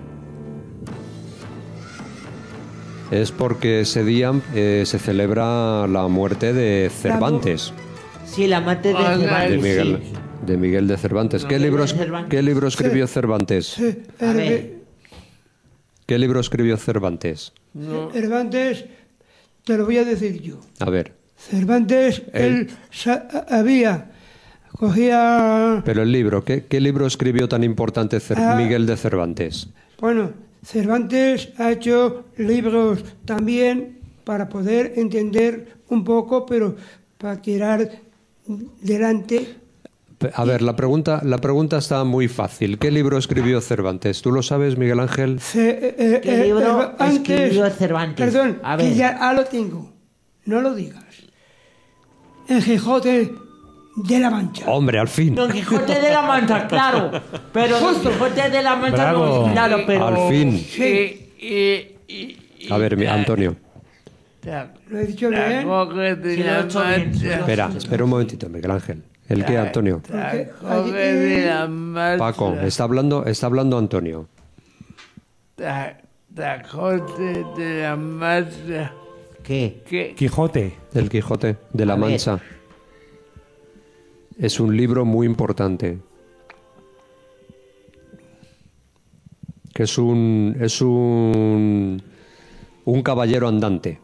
es porque ese día eh, se celebra la muerte de Cervantes, Sí, la muerte de Hola, de Cervantes. Miguel, sí. de Miguel de Cervantes. ¿Qué, libro, es- Cervantes. ¿Qué libro escribió Cervantes? Sí, A ver. Herve- ¿Qué libro escribió Cervantes? Cervantes, te lo voy a decir yo. A ver, Cervantes, Él. él sa- había, cogía, pero el libro, ¿qué, qué libro escribió tan importante Cer- Ah. Miguel de Cervantes? bueno, Cervantes ha hecho libros también para poder entender un poco, pero para tirar delante. Pe- A ver, la pregunta, la pregunta está muy fácil. ¿Qué libro escribió Cervantes? ¿Tú lo sabes, Miguel Ángel? Ce- eh, ¿Qué eh, libro eh, antes- escribió Cervantes? Perdón, A que ver. ya ah, lo tengo. No lo digas. El Quijote de la Mancha. Hombre, al fin. Don Quijote de la Mancha, claro. Pero Don Quijote de la Mancha Bravo. no, claro, pero... Al fin. Y, y, y, y A ver, mi- ta- Antonio. ta- ¿Lo he dicho ta- bien? coge de Sí, lo la he hecho bien. mancha. Espera, espera un momentito, Miguel Ángel. ¿El qué, Antonio? Ta- Porque coge allí- de la mancha. Paco, está hablando, está hablando Antonio. Ta- Tajote de la mancha. ¿Qué? Que Quijote. El Quijote de la A ver. Mancha. Es un libro muy importante. Que es un es un un caballero andante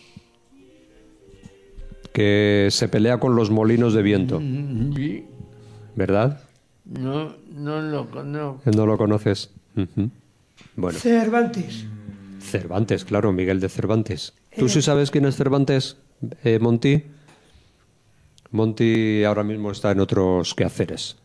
que se pelea con los molinos de viento, ¿verdad? no, no lo conozco. ¿No lo conoces? Ujú. Bueno, Cervantes. Cervantes, claro, Miguel de Cervantes. ¿Tú sí sabes quién es Cervantes, eh, Monty? Monty ahora mismo está en otros quehaceres.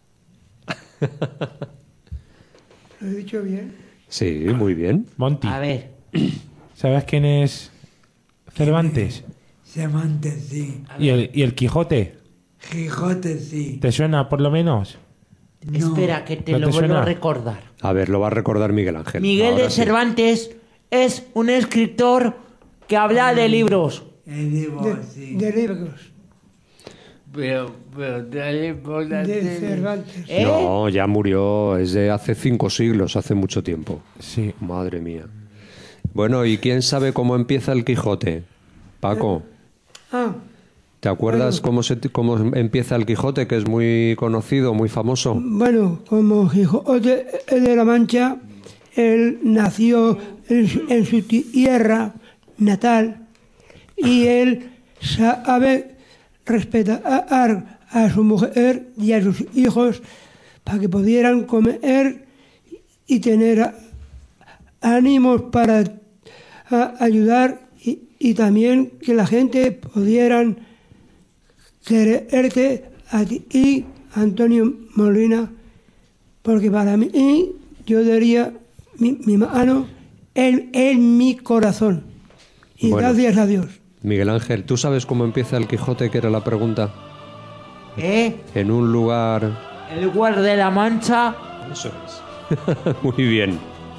¿Lo he dicho bien? Sí, muy bien. Monty. A ver. ¿Sabes quién es Cervantes? Cervantes, sí. ¿Y el, y el Quijote? Quijote, sí. ¿Te suena por lo menos? No. Espera, que te ¿No lo te vuelvo suena? a recordar. A ver, lo va a recordar Miguel Ángel. Miguel Ahora de sí. Cervantes es un escritor que habla de libros. El libro, De, sí. de libros. Pero, pero dale por la De tele. Cervantes. ¿Eh? No, ya murió, es de hace cinco siglos, hace mucho tiempo. Sí. Madre mía. Bueno, ¿y quién sabe cómo empieza el Quijote? Paco, Ah, ¿te acuerdas cómo, se, cómo empieza el Quijote, que es muy conocido, muy famoso? bueno, como Quijote de la Mancha, él nació en su, en su tierra natal y él sabe respetar a su mujer y a sus hijos para que pudieran comer y tener ánimos para a- ayudar y, y también que la gente pudieran quererte a ti y Antonio Molina, porque para mí yo daría mi, mi mano en, en mi corazón. Y Bueno. gracias a Dios. Miguel Ángel, ¿tú sabes cómo empieza el Quijote, que era la pregunta? ¿Eh? En un lugar... El lugar de la Mancha. Eso es. Muy bien.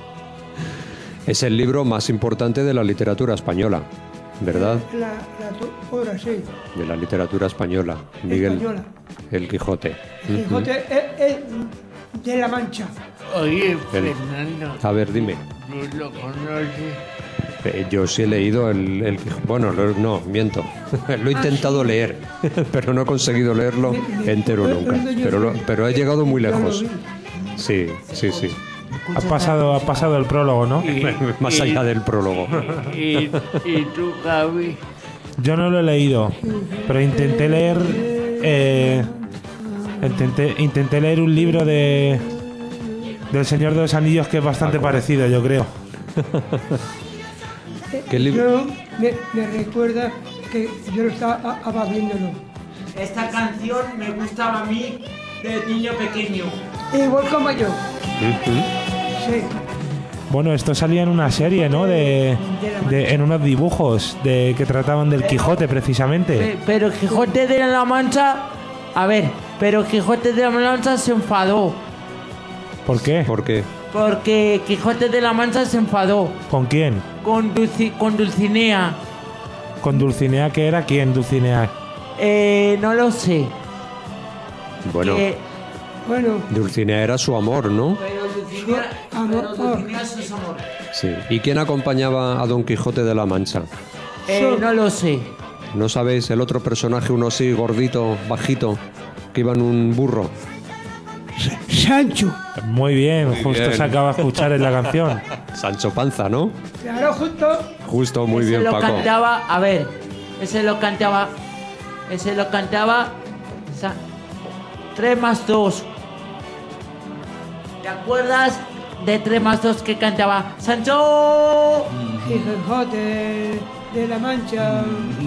Es el libro más importante de la literatura española, ¿verdad? La, la tu- ahora sí, De la literatura española. Miguel, española. el Quijote. Quijote es, es de la Mancha. Oye, El- Fernando, A ver, dime. ¿tú lo conoces? Eh, Yo sí he leído el, el Quijote. Bueno, lo- no, miento. Lo he intentado leer, pero no he conseguido leerlo entero nunca. Pero, lo- pero he llegado muy lejos. Sí, sí, sí. Ha pasado, ha pasado el prólogo, ¿no? Más allá del prólogo. Y, y tú, Javi, Yo no lo he leído, pero intenté leer. eh, intenté, intenté leer un libro de. del Señor de los Anillos que es bastante parecido, yo creo. ¿Qué libro? Yo me, me recuerda que yo lo estaba a- a- viéndolo. Esta canción me gustaba a mí de niño pequeño. Igual como yo. Ujú. Sí. Bueno, esto salía en una serie, ¿no? De, de- en unos dibujos de que trataban del Quijote, precisamente. Pe- Pero Quijote de la Mancha. A ver, pero Quijote de la Mancha se enfadó. ¿Por qué? ¿Por qué? Porque Quijote de la Mancha se enfadó ¿Con quién? con, Dulci- con Dulcinea. ¿Con Dulcinea? ¿Qué era? ¿Quién Dulcinea? Eh, no lo sé. Bueno, Que- Bueno, Dulcinea era su amor, ¿no? Pero Dulcinea, Amor, pero Dulcinea es su amor. Sí. ¿Y quién acompañaba a Don Quijote de la Mancha? Eh, no lo sé. ¿No sabéis el otro personaje, uno así gordito, bajito, que iba en un burro? Sancho. Muy bien, justo bien. se acaba de escuchar en la canción. Sancho Panza, ¿no? Claro, justo. Justo, muy ese bien, lo Paco. cantaba, a ver, ese lo cantaba, ese lo cantaba, sa- tres más dos. ¿Te acuerdas de tres más dos que cantaba Sancho? Quijote de la Mancha.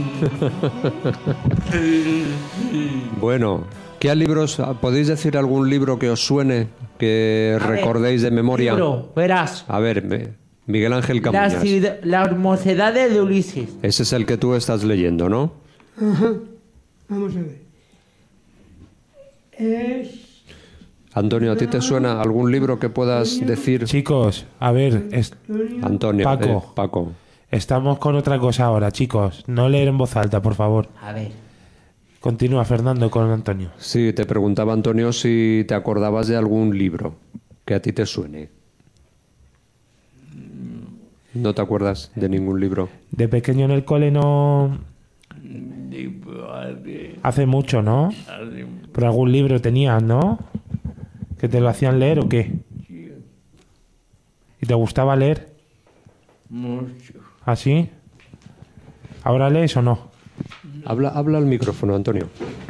Bueno, ¿qué libros? ¿Podéis decir algún libro que os suene, que A ver, recordéis de memoria? Libro, verás. A ver, me- Miguel Ángel La, Camuñas. ciudad- la mocedad de Ulises. Ese es el que tú estás leyendo, ¿no? Vamos a ver. Es. Antonio, ¿a ti te suena algún libro que puedas decir? Chicos, a ver, es- Antonio, Paco. eh, Paco. estamos con otra cosa ahora, chicos. No leer en voz alta, por favor. A ver. Continúa, Fernando, con Antonio. Sí, te preguntaba Antonio si te acordabas de algún libro que a ti te suene. ¿No te acuerdas de ningún libro? De pequeño en el cole no... Hace mucho, ¿no? Pero algún libro tenías, ¿no? ¿Que te lo hacían leer o qué? ¿Y te gustaba leer? Mucho. ¿Así? ¿Ahora lees o no? Habla, habla al micrófono, Antonio.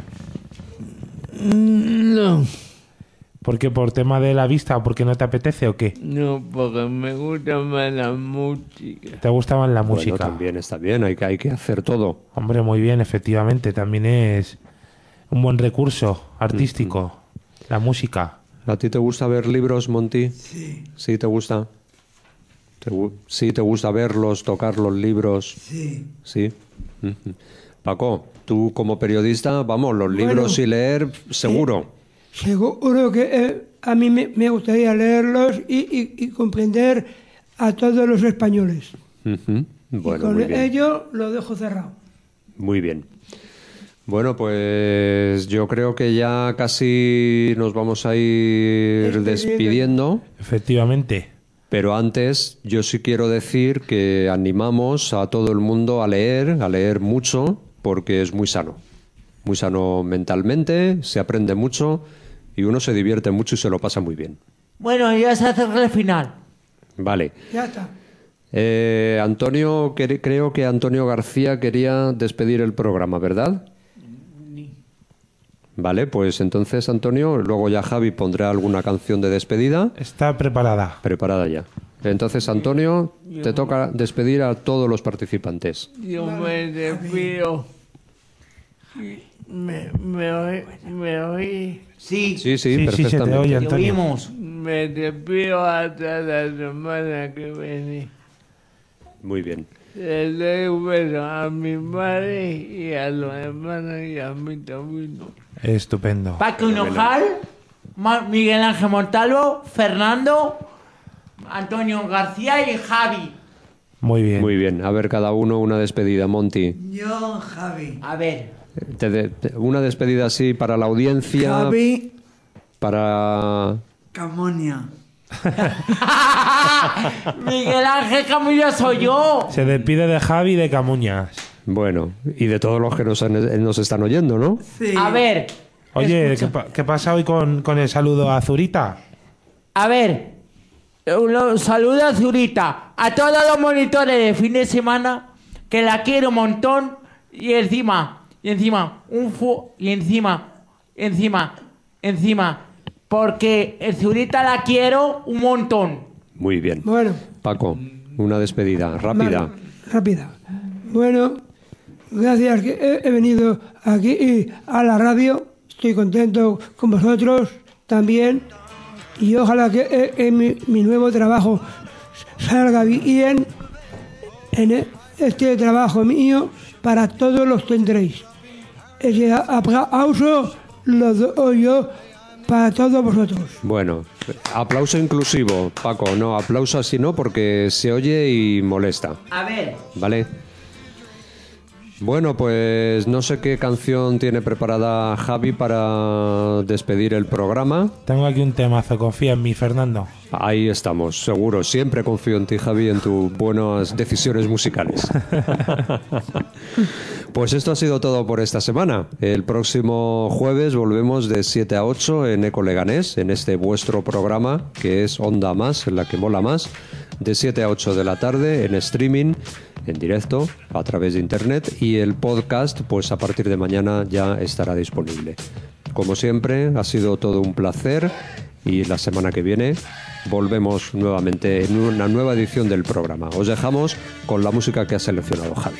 No, ¿Por qué? ¿Por tema de la vista o porque no te apetece o qué? no, porque me gusta más la música. ¿Te gustaba la Bueno, música? también está bien, hay que, hay que hacer todo. Hombre, muy bien, efectivamente. También es un buen recurso artístico, la música. ¿A ti te gusta ver libros, Monty? Sí, ¿Sí te gusta? ¿Te gu- ¿Sí te gusta verlos, tocar los libros? sí. Sí. Ujú. Paco, tú como periodista, vamos, los Bueno, libros y leer, seguro. Seguro que eh, a mí me, me gustaría leerlos y, y- y comprender a todos los españoles. Ujú. y Bueno, con muy bien. ello lo dejo cerrado. Muy bien. Bueno, pues yo creo que ya casi nos vamos a ir Despidiendo. despidiendo, Efectivamente. pero antes yo sí quiero decir que animamos a todo el mundo a leer, a leer mucho, porque es muy sano. Muy sano mentalmente, se aprende mucho y uno se divierte mucho y se lo pasa muy bien. Bueno, ya se acerca el final. Vale. Ya está. Eh, Antonio, cre- creo que Antonio García quería despedir el programa, ¿verdad? Vale, pues entonces Antonio, luego ya Javi pondrá alguna canción de despedida Está preparada. preparada ya. Entonces Antonio, te toca despedir a todos los participantes. Yo me despido. Me, me oí, me oí. Sí, Sí, sí, Sí, sí, se te perfectamente. oye, te Antonio. oímos. Me despido hasta la semana que viene. Muy bien. Le doy un beso a mi madre y a los hermanos y a mi sobrino. Estupendo. Paco Hinojal, Ma- Miguel Ángel Montalvo, Fernando, Antonio García y Javi. Muy bien. Muy bien. A ver, cada uno una despedida. Monty, Yo, Javi. A ver, te de- te- una despedida así para la audiencia, Javi para... Camonia. Miguel Ángel Camillo soy yo. Se despide de Javi y de Camuñas. Bueno, y de todos los que nos, han- nos están oyendo, ¿no? Sí. A ver, Oye, ¿qué, escucha. pa- qué pasa hoy con, con el saludo a Zurita? A ver, un saludo a Zurita, a todos los monitores de fin de semana, que la quiero un montón, y encima, y encima, un fu y encima, encima, encima, porque el Zurita la quiero un montón. Muy bien. Bueno, Paco, una despedida rápida. vale, rápida. Bueno, gracias que he, he venido aquí y a la radio. Estoy contento con vosotros también. Y ojalá que eh, eh, mi, mi nuevo trabajo salga bien. En e- este trabajo mío, para todos los tendréis. Ese a- aplauso lo doy yo para todos vosotros. Bueno, aplauso inclusivo, Paco. No, aplauso así no, porque se oye y molesta. A ver, ¿Vale? Bueno, pues no sé qué canción tiene preparada Javi para despedir el programa. Tengo aquí un temazo, confía en mí, Fernando. Ahí estamos, seguro. Siempre confío en ti, Javi, en tus buenas decisiones musicales. Pues esto ha sido todo por esta semana. El próximo jueves volvemos de siete a ocho en Eco Leganés, en este vuestro programa que es Onda Más, en la que mola más, de siete a ocho de la tarde en streaming, en directo, a través de internet, y el podcast, pues a partir de mañana ya estará disponible. Como siempre, ha sido todo un placer y la semana que viene volvemos nuevamente en una nueva edición del programa. Os dejamos con la música que ha seleccionado Javi.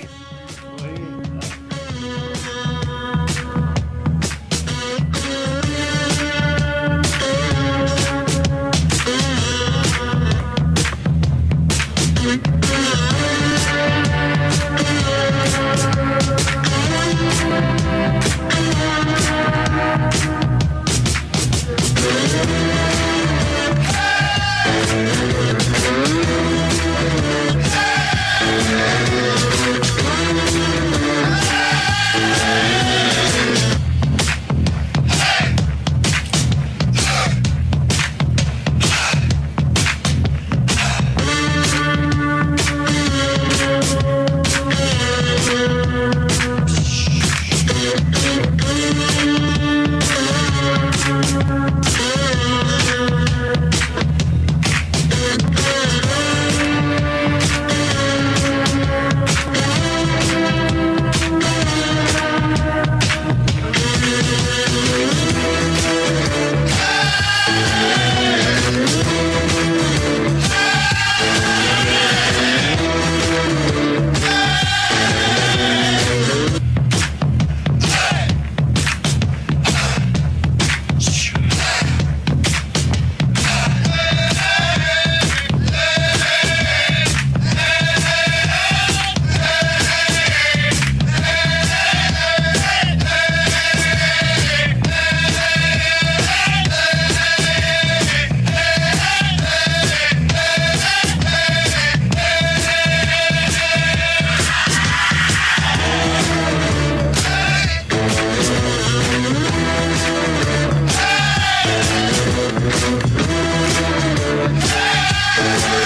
Hey!